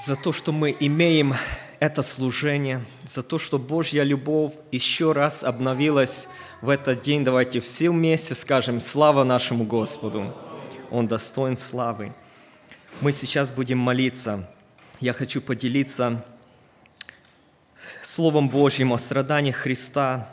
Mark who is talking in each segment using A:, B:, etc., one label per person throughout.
A: за то, что мы имеем это служение, за то, что Божья любовь еще раз обновилась в этот день. Давайте все вместе скажем «Слава нашему Господу!» Он достоин славы. Мы сейчас будем молиться. Я хочу поделиться Словом Божьим о страданиях Христа.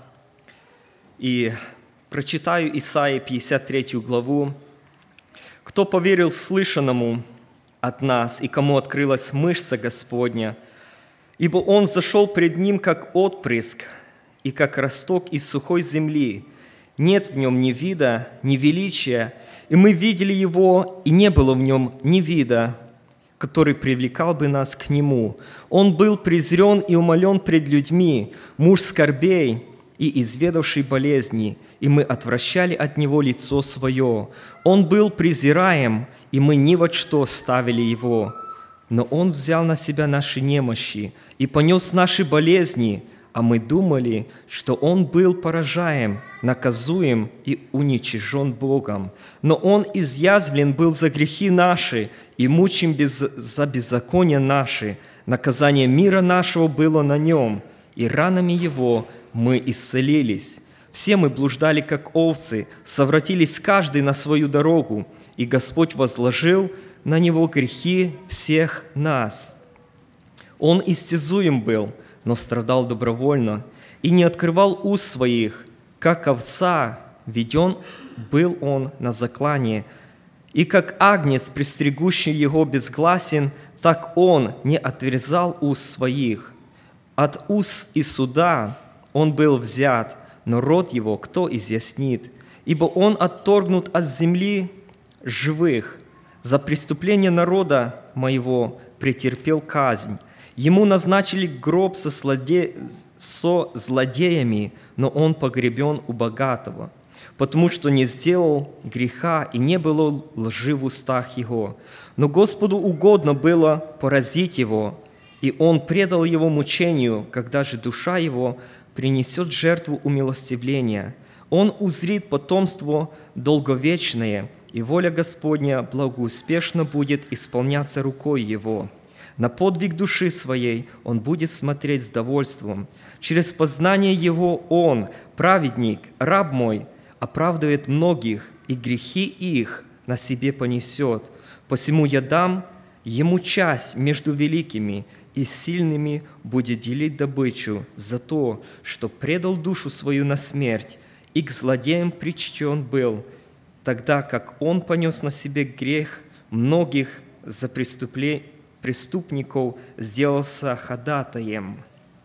A: И прочитаю Исаии 53 главу. «Кто поверил слышанному от нас, и кому открылась мышца Господня, ибо Он взошел пред Ним, как отпрыск, и как росток из сухой земли. Нет в Нем ни вида, ни величия, и мы видели Его, и не было в Нем ни вида, который привлекал бы нас к Нему. Он был презрен и умолен пред людьми, муж скорбей и изведавший болезни, и мы отвращали от Него лицо Свое. Он был презираем, и мы ни во что ставили Его. Но Он взял на себя наши немощи и понес наши болезни, а мы думали, что Он был поражаем, наказуем и уничижен Богом. Но Он изъязвлен был за грехи наши и мучим за беззакония наши. Наказание мира нашего было на Нем, и ранами Его мы исцелились. Все мы блуждали, как овцы, совратились каждый на свою дорогу, и Господь возложил на Него грехи всех нас. Он истязуем был, но страдал добровольно, и не открывал уст своих, как овца, веден был Он на заклание, и как агнец, пристригущий Его безгласен, так Он не отверзал уст своих. От уст и суда Он был взят, но род Его кто изъяснит? Ибо Он отторгнут от земли живых. За преступление народа моего претерпел казнь. Ему назначили гроб со злодеями, но Он погребен у богатого, потому что не сделал греха и не было лжи в устах Его. Но Господу угодно было поразить Его, и Он предал Его мучению, когда же душа Его принесет жертву умилостивления. Он узрит потомство долговечное, и воля Господня благоуспешно будет исполняться рукой Его. На подвиг души своей Он будет смотреть с довольством. Через познание Его Он, праведник, раб мой, оправдывает многих, и грехи их на себе понесет. Посему я дам Ему часть между великими, и сильными будет делить добычу за то, что предал душу свою на смерть, и к злодеям причтен был, тогда как Он понес на себе грех многих за преступников, сделался ходатаем».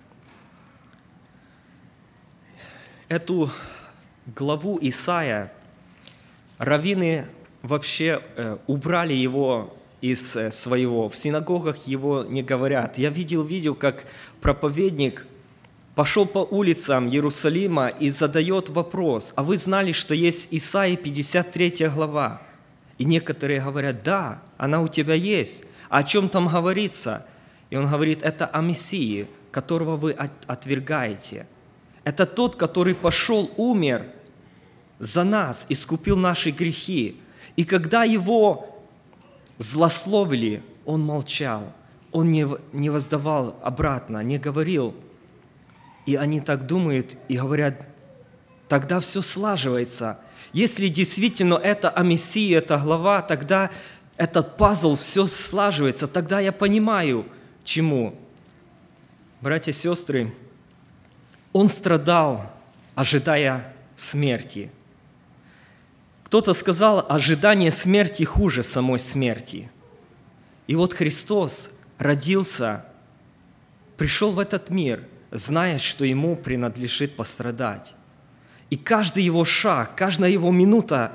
A: Эту главу Исаия раввины вообще убрали его из своего. В синагогах его не говорят. Я видел видео, как проповедник пошел по улицам Иерусалима и задает вопрос: а вы знали, что есть Исаии 53 глава? И некоторые говорят: да, она у тебя есть. А о чем там говорится? И он говорит: это о Мессии, которого вы отвергаете. Это тот, который пошел, умер за нас, искупил наши грехи. И когда его злословили, он молчал, он не воздавал обратно, не говорил. И они так думают и говорят: тогда все слаживается. Если действительно это о Мессии, эта глава, тогда этот пазл, все слаживается, тогда я понимаю, чему. Братья и сестры, Он страдал, ожидая смерти. Кто-то сказал, ожидание смерти хуже самой смерти. И вот Христос родился, пришел в этот мир, зная, что Ему принадлежит пострадать. И каждый Его шаг, каждая Его минута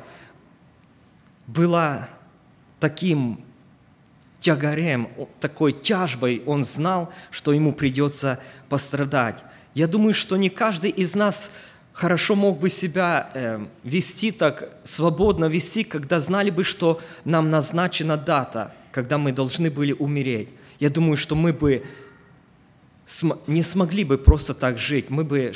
A: была таким тягарем, такой тяжбой. Он знал, что Ему придется пострадать. Я думаю, что не каждый из нас хорошо мог бы себя вести так, свободно вести, когда знали бы, что нам назначена дата, когда мы должны были умереть. Я думаю, что мы бы не смогли бы просто так жить. Мы бы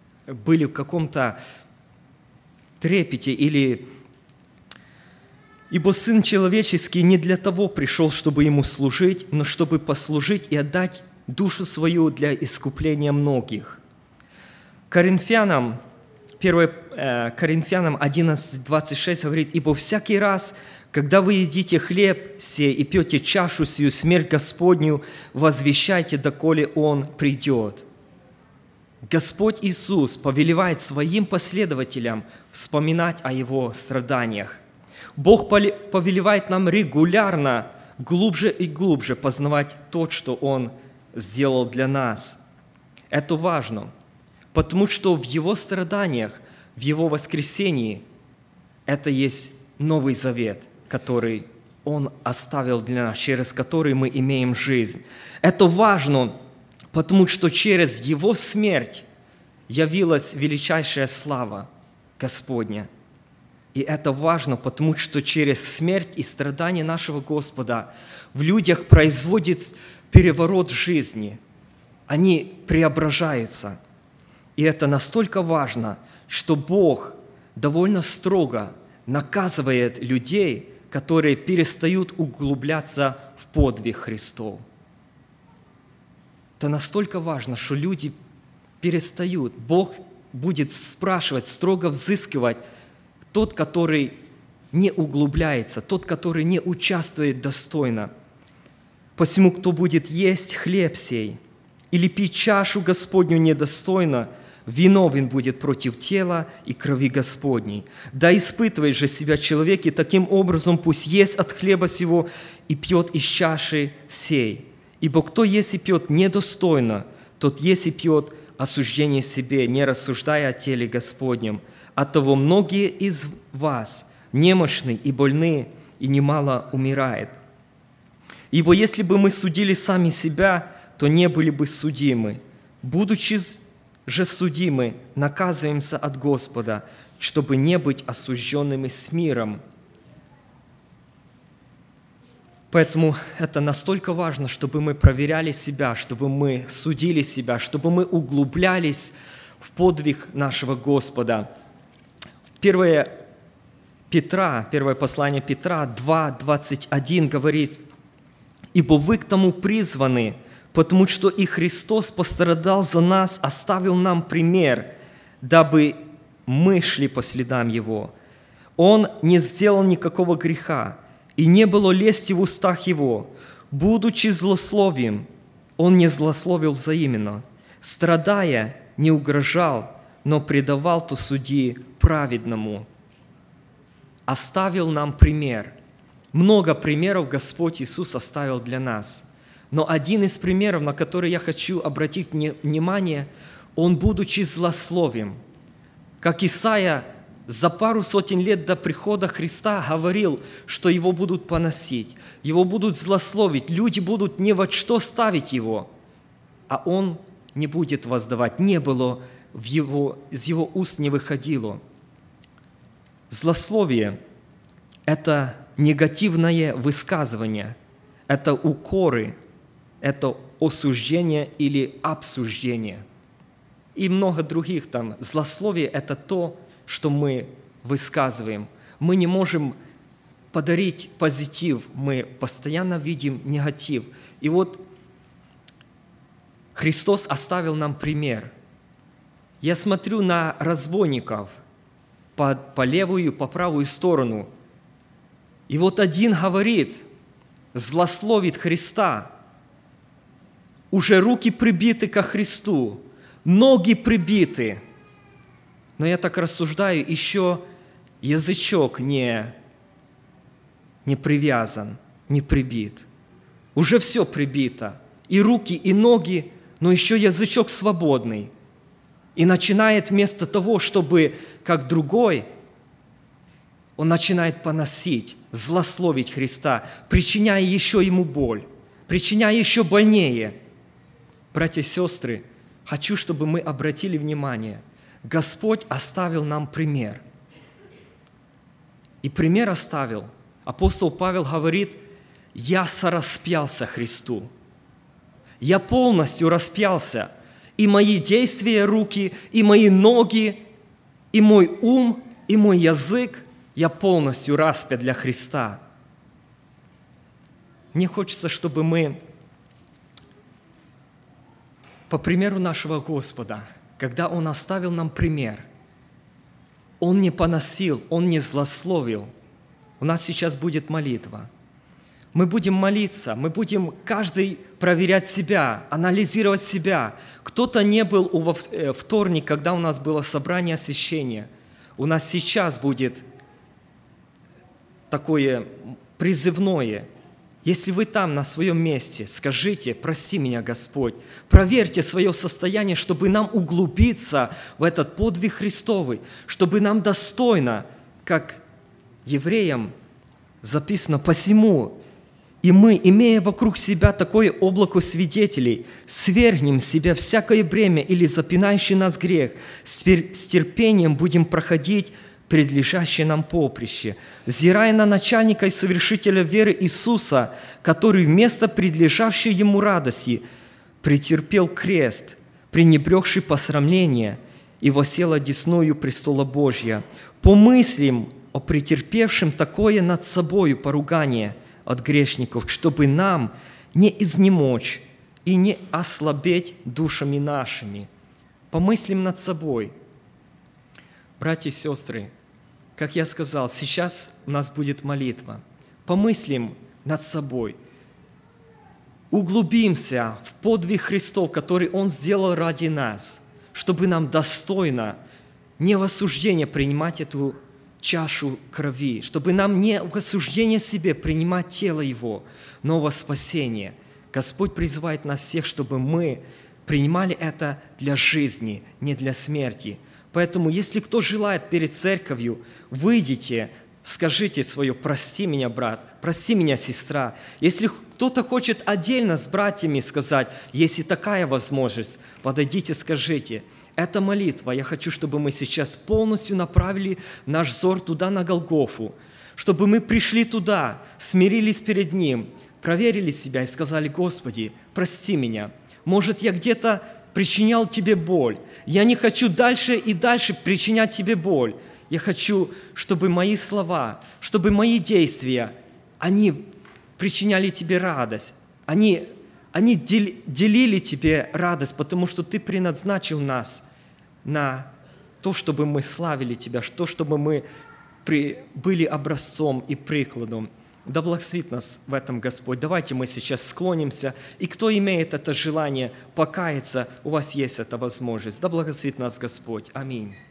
A: были в каком-то трепете или Ибо Сын Человеческий не для того пришел, чтобы Ему служить, но чтобы послужить и отдать душу свою для искупления многих». Коринфянам 11:26 говорит: «Ибо всякий раз, когда вы едите хлеб сей и пьете чашу сию, смерть Господню, возвещайте, доколе Он придет». Господь Иисус повелевает своим последователям вспоминать о Его страданиях. Бог повелевает нам регулярно, глубже и глубже познавать то, что Он сделал для нас. Это важно, потому что в Его страданиях, в Его воскресении, это есть Новый Завет, который Он оставил для нас, через который мы имеем жизнь. Это важно, потому что через Его смерть явилась величайшая слава Господня. И это важно, потому что через смерть и страдания нашего Господа в людях производится переворот жизни. Они преображаются. И это настолько важно, что Бог довольно строго наказывает людей, которые перестают углубляться в подвиг Христов. Это настолько важно, что люди перестают. Бог будет спрашивать, строго взыскивать тот, который не углубляется, тот, который не участвует достойно. Посему, кто будет есть хлеб сей или пить чашу Господню недостойно, виновен будет против тела и крови Господней. Да испытывает же себя человек, и таким образом пусть ест от хлеба сего и пьет из чаши сей. Ибо кто ест и пьет недостойно, тот ест и пьет осуждение себе, не рассуждая о теле Господнем. Оттого многие из вас немощны и больны, и немало умирает. Ибо если бы мы судили сами себя, то не были бы судимы. Будучи же судимы, наказываемся от Господа, чтобы не быть осужденными с миром». Поэтому это настолько важно, чтобы мы проверяли себя, чтобы мы судили себя, чтобы мы углублялись в подвиг нашего Господа. Первое послание Петра 2:21 говорит: «Ибо вы к тому призваны, потому что и Христос пострадал за нас, оставил нам пример, дабы мы шли по следам Его. Он не сделал никакого греха, и не было лести в устах Его. Будучи злословием, Он не злословил взаимно. Страдая, не угрожал, но предавал то судьи праведному». Оставил нам пример. Много примеров Господь Иисус оставил для нас. Но один из примеров, на который я хочу обратить внимание, Он, будучи злословием, как Исаия за пару сотен лет до прихода Христа говорил, что Его будут поносить, Его будут злословить, люди будут ни во что ставить Его, а Он не будет воздавать. Не было из Его уст не выходило. Злословие – это негативное высказывание, это укоры, это осуждение или обсуждение. И много других там. Злословие – это то, что мы высказываем. Мы не можем подарить позитив, мы постоянно видим негатив. И вот Христос оставил нам пример. Я смотрю на разбойников по левую, по правую сторону. И вот один говорит, злословит Христа. Уже руки прибиты ко Христу, ноги прибиты. Но я так рассуждаю, еще язычок не привязан, не прибит. Уже все прибито. И руки, и ноги, но еще язычок свободный. И начинает вместо того, чтобы, как другой, он начинает поносить, злословить Христа, причиняя еще ему боль, причиняя еще больнее. Братья и сестры, хочу, чтобы мы обратили внимание. Господь оставил нам пример. И пример оставил. Апостол Павел говорит, я сораспялся Христу. Я полностью распялся. И мои действия, руки, и мои ноги, и мой ум, и мой язык, Я полностью распят для Христа. Мне хочется, чтобы мы, по примеру нашего Господа, когда Он оставил нам пример, Он не поносил, Он не злословил. У нас сейчас будет молитва. Мы будем молиться, мы будем каждый проверять себя, анализировать себя. Кто-то не был во вторник, когда у нас было собрание освящения. У нас сейчас будет такое призывное. Если вы там, на своем месте, скажите: «Прости меня, Господь». Проверьте свое состояние, чтобы нам углубиться в этот подвиг Христовый, чтобы нам достойно, как евреям записано: «Посему и мы, имея вокруг себя такое облако свидетелей, свергнем с себя всякое бремя или запинающий нас грех, с терпением будем проходить предлежащее нам поприще, взирая на начальника и совершителя веры Иисуса, который вместо предлежавшей ему радости претерпел крест, пренебрегший посрамление, и воссел одесную престола Божья. Помыслим о претерпевшем такое над собою поругание от грешников, чтобы нам не изнемочь и не ослабеть душами нашими». Помыслим над собой. Братья и сестры, как я сказал, сейчас у нас будет молитва. Помыслим над собой. Углубимся в подвиг Христов, который Он сделал ради нас, чтобы нам достойно, не в осуждение принимать эту чашу крови, чтобы нам не в осуждение себе принимать тело Его, но во спасение. Господь призывает нас всех, чтобы мы принимали это для жизни, не для смерти. Поэтому, если кто желает перед церковью, выйдите, скажите свое: «Прости меня, брат», «Прости меня, сестра». Если кто-то хочет отдельно с братьями сказать, если такая возможность, подойдите, скажите. Это молитва. Я хочу, чтобы мы сейчас полностью направили наш взор туда, на Голгофу, чтобы мы пришли туда, смирились перед Ним, проверили себя и сказали: «Господи, прости меня. Может, я где-то причинял Тебе боль. Я не хочу дальше и дальше причинять Тебе боль. Я хочу, чтобы мои слова, чтобы мои действия, они причиняли Тебе радость. Они делили Тебе радость, потому что Ты предназначил нас на то, чтобы мы славили Тебя, чтобы мы были образцом и прикладом. Да благословит нас в этом Господь. Давайте мы сейчас склонимся, и кто имеет это желание покаяться, у вас есть эта возможность. Да благословит нас Господь. Аминь.